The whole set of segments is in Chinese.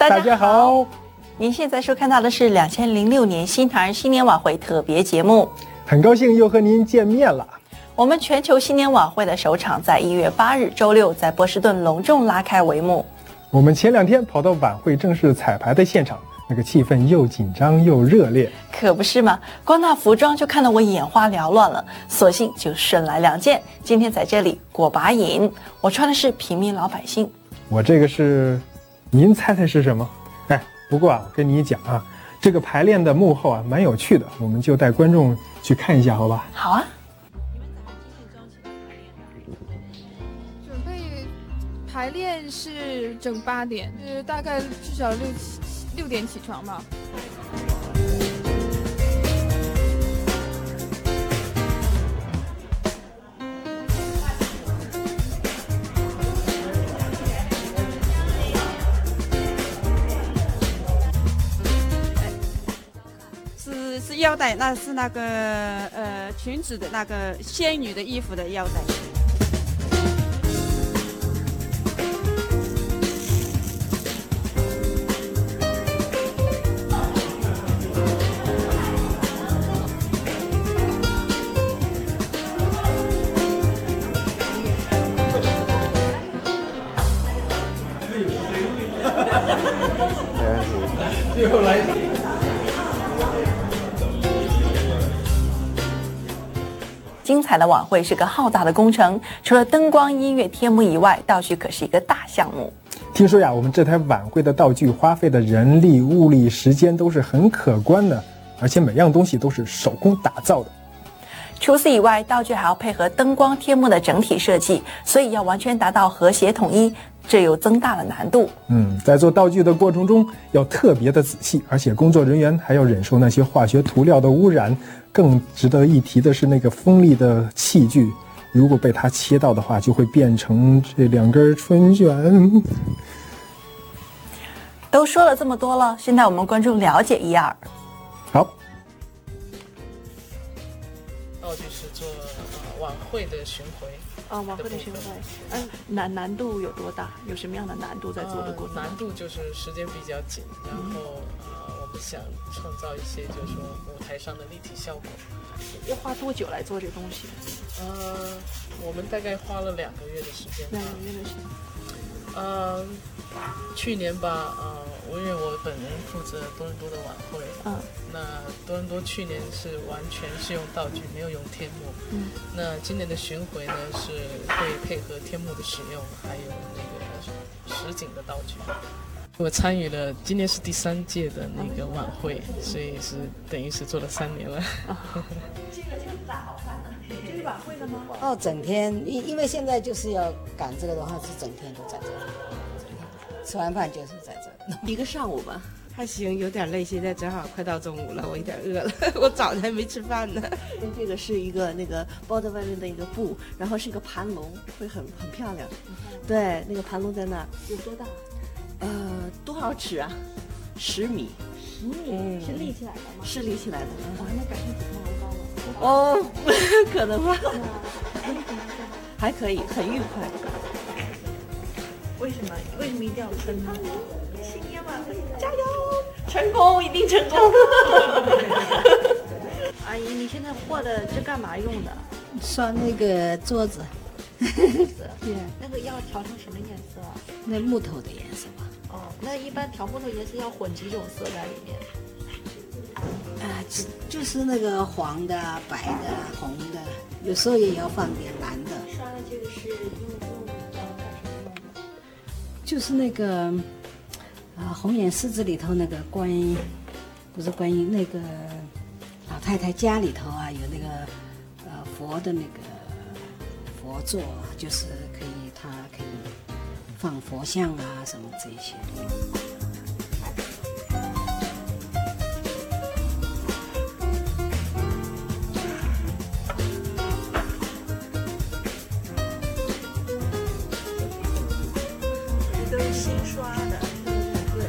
大家好。 您现在收看到的是2006年新唐人新年晚会特别节目， 很高兴又和您见面了。 我们全球新年晚会的首场在1月8日周六在波士顿隆重拉开帷幕。 我们前2天跑到晚会正式彩排的现场，那个气氛又紧张又热烈， 可不是嘛？光那服装就看得我眼花缭乱了，索性就顺来2件。今天在这里过把瘾，我穿的是平民老百姓， 我这个是，您猜猜是什么？哎，不过我跟你讲啊，这个排练的幕后蛮有趣的，我们就带观众去看一下，好吧？ 好啊。 准备排练是整8点，大概至少6点起床吧。 是腰带，那是那个裙子的那个仙女的衣服的腰带。 又来。 精彩的晚会是个浩大的工程，除了灯光、音乐、天幕以外，道具可是一个大项目。 听说呀，我们这台晚会的道具花费的人力、物力、时间都是很可观的，而且每样东西都是手工打造的。 除此以外，道具还要配合灯光、天幕的整体设计，所以要完全达到和谐统一，这又增大了难度。 在做道具的过程中要特别的仔细，而且工作人员还要忍受那些化学涂料的污染。更值得一提的是那个锋利的器具，如果被它切到的话，就会变成这2根春卷。 都说了这么多了，现在我们观众了解一二。 好。 道具是做晚会的巡回。 晚会的巡回，难度有多大？有什么样的难度在做的过程？ 难度就是时间比较紧，然后我们想创造一些就是说舞台上的立体效果。 要花多久来做这个东西？ 我们大概花了2个月的时间。2个月的时间。去年吧，因为我本人负责多伦多的晚会，那多伦多去年是完全是用道具，没有用天幕。那今年的巡回呢是会配合天幕的使用，还有那个实景的道具。我参与了，今年是第3届的那个晚会，所以是等于是做了3年了。 这个咋好看呢？这是晚会的吗？ 整天，因为现在就是要赶这个的话，是整天都在这儿，吃完饭就是在这儿。 1个上午吧。 还行，有点累，现在正好快到中午了，我有点饿了，我早上还没吃饭呢。 这个是一个那个包在外面的一个布，然后是一个盘龙，会很漂亮。对，那个盘龙在那儿有多大？多少尺啊？10米。10米？是立起来的吗？是立起来的。那赶上几高了？可能吧。还可以，很愉快。为什么一定要撑呢？新年晚会，加油！成功，一定成功！阿姨，你现在和的这干嘛用的？ 刷那个桌子。 对，那个要调成什么颜色啊？ 那木头的颜色吧。 那一般调木头颜色要混几种色在里面？ 就是那个黄的、白的、红的，有时候也要放点蓝的。 刷的这个是用干什么用的？ 就是那个红颜狮子里头那个观音，不是观音，那个老太太家里头有那个佛的那个佛座，就是它可以放佛像什么这些。 都是新刷的，对。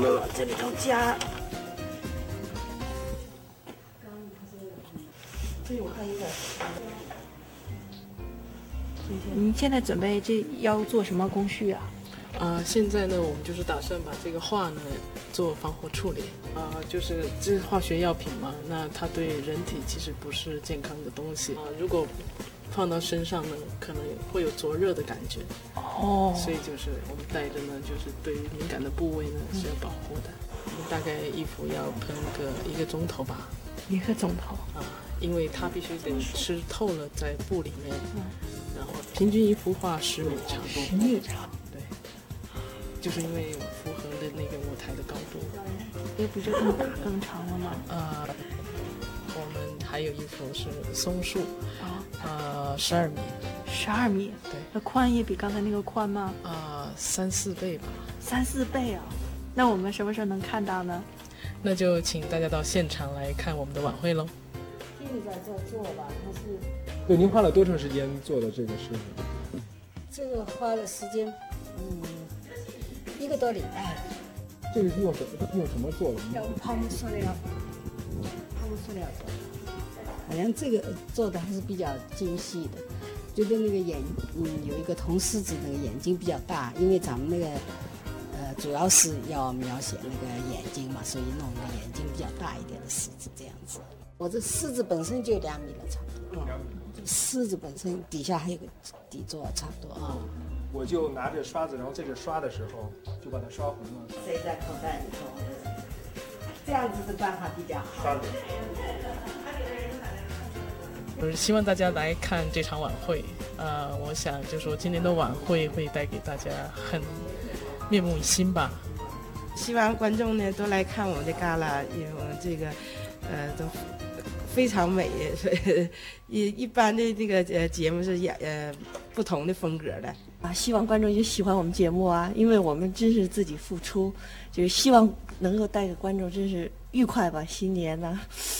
往这里头加。这我看一个。 您现在准备这要做什么工序啊？ 现在呢，我们就是打算把这个画呢做防火处理。就是这是化学药品嘛，那它对人体其实不是健康的东西如果放到身上呢，可能会有灼热的感觉。所以就是我们带着呢，就是对于敏感的部位呢是要保护的。我们大概衣服要喷个1个钟头吧。 1个钟头因为它必须得吃透了在布里面。然后平均一幅画10米长。 10米长。 对，就是因为符合的那个舞台的高度。 这不就更长了吗？ 我们还有一幅是松树，12米。 12米， 对。 那宽也比刚才那个宽吗 ？3、4倍吧。 3、4倍啊！那我们什么时候能看到呢？ 那就请大家到现场来看我们的晚会喽。 现在在做吧，它是。 对，您花了多长时间做的这个事情？ 这个花的时间，1个多礼拜。 这个是用什么做的？ 用泡沫塑料做的。好像这个做的还是比较精细的，觉得那个有一个铜狮子那个眼睛比较大，因为咱们那个主要是要描写那个眼睛嘛，所以弄个眼睛比较大一点的狮子这样子。我这狮子本身就2米了，差不多。狮子本身底下还有个底座，差不多我就拿着刷子，然后在这刷的时候就把它刷红了。 塞在口袋里头，这样子的办法比较好。 希望大家来看这场晚会。我想就说今年的晚会会带给大家很面目一新吧。 希望观众呢都来看我们的gala，因为我们这个都非常美，一般的这个节目是不同的风格的希望观众就喜欢我们节目因为我们真是自己付出，就是希望能够带给观众真是愉快吧，新年呢。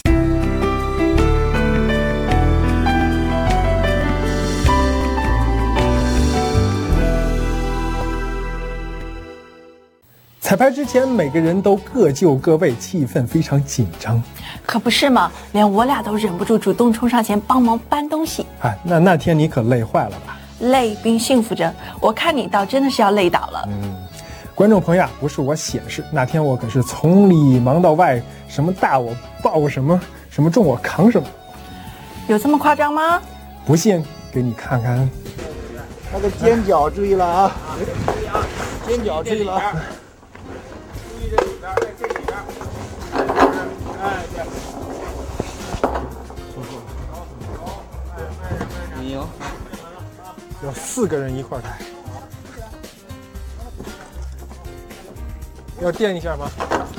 彩排之前，每个人都各就各位，气氛非常紧张。 可不是嘛，连我俩都忍不住主动冲上前帮忙搬东西。 那天你可累坏了吧？ 累并幸福着，我看你倒真的是要累倒了。 观众朋友不是我显示，那天我可是从里忙到外，什么大我抱什么，什么重我扛什么。 有这么夸张吗？ 不信，给你看看。 那个尖角注意了尖角注意了注意这里边，这里边，对。有 4个人一块抬，要垫一下吗？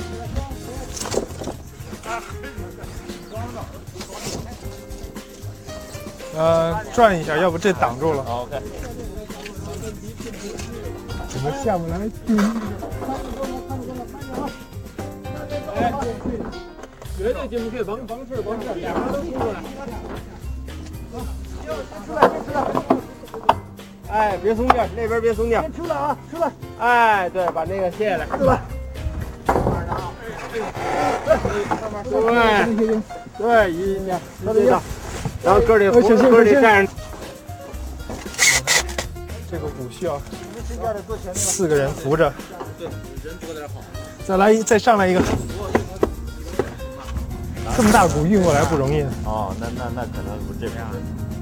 转一下，要不这挡住了。 OK。 怎么下不来？ 绝对进不去，甭吃，两边都出来。出来！哎，别松劲，那边别松劲。出来出来！哎，对，把那个卸下来。出来。对，一点，对的。然后哥里站上。 这个鼓需要4个人扶着。 对，人多点好。 再上来一个。这么大鼓运过来不容易。 那可能不这样。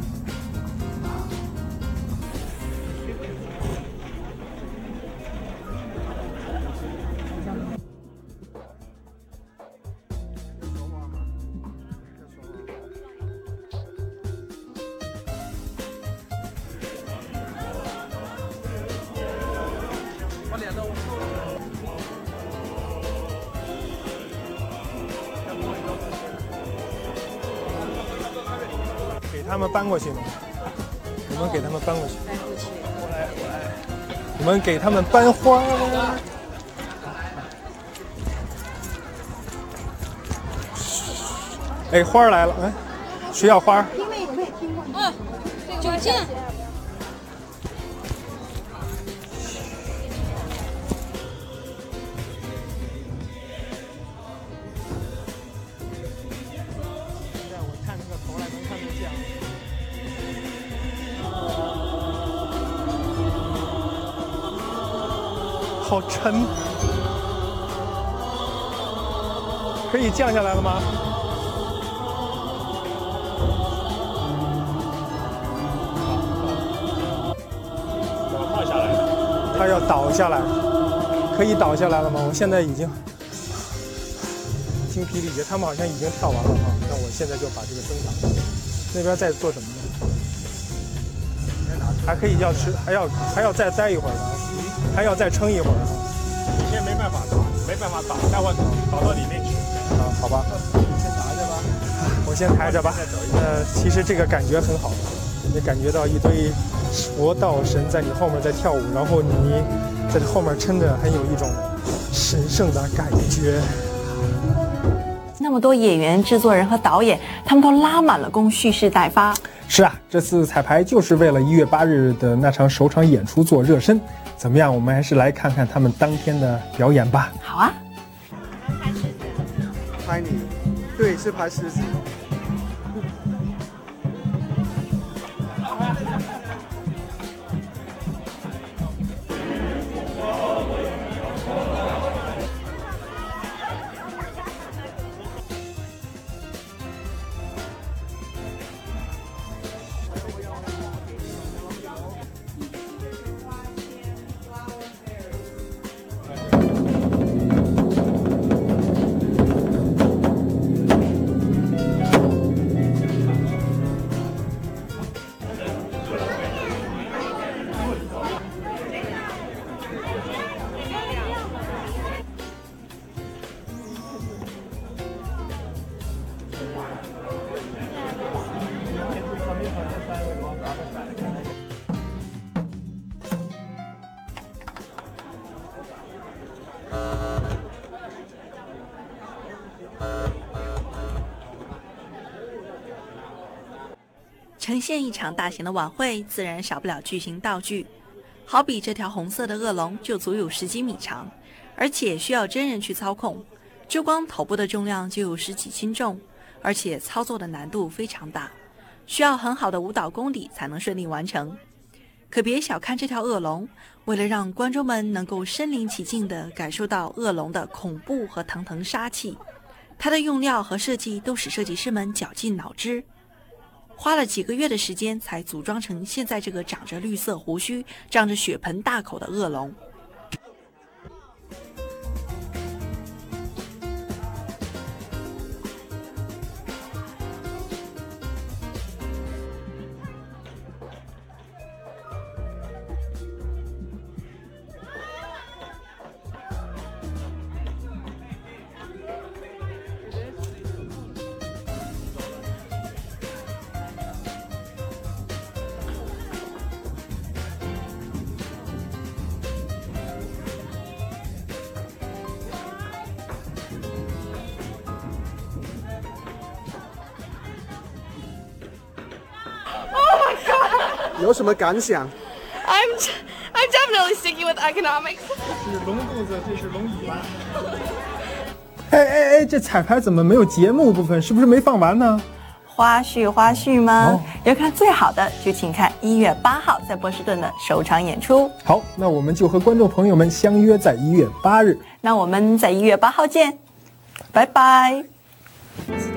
给他们搬过去呢，我们给他们搬过去。我来，我们给他们搬花。哎，花来了，哎，谁要花？ 酒精。 好沉，可以降下来了吗？ 放下来了， 它要倒下来，可以倒下来了吗？我现在已经精疲力竭，他们好像已经跳完了啊。那我现在就把这个灯打开。那边在做什么呢？还可以要吃，还要再待一会儿呢，还要再撑一会儿呢。 你现在没办法倒，没办法倒，待会儿倒到里面去。 啊，好吧， 先拿着吧， 我先抬着吧。其实这个感觉很好，你感觉到一堆佛道神在你后面在跳舞，然后你在这后面撑着，很有一种神圣的感觉。 那么多演员、制作人和导演，他们都拉满了工，蓄势待发。 是啊，这次彩排就是为了1月8日的那场首场演出做热身。怎么样？我们还是来看看他们当天的表演吧。 好啊。 拍你，对，是拍狮子。 呈现一场大型的晚会，自然少不了巨型道具。好比这条红色的恶龙就足有10几米长，而且需要真人去操控，就光头部的重量就有10几斤重，而且操作的难度非常大，需要很好的舞蹈功底才能顺利完成。可别小看这条恶龙，为了让观众们能够身临其境地感受到恶龙的恐怖和腾腾杀气，它的用料和设计都使设计师们绞尽脑汁，花了几个月的时间才组装成现在这个长着绿色胡须、张着血盆大口的恶龙。 有什么感想 I'm definitely sticking with economics. 这是龙肚子，这是龙尾巴。哎，这彩排怎么没有节目部分？是不是没放完呢？ 花絮吗？要看最好的，就请看1月8号在波士顿的首场演出。 好，那我们就和观众朋友们相约在1月8日。 那我们在1月8号见，拜拜。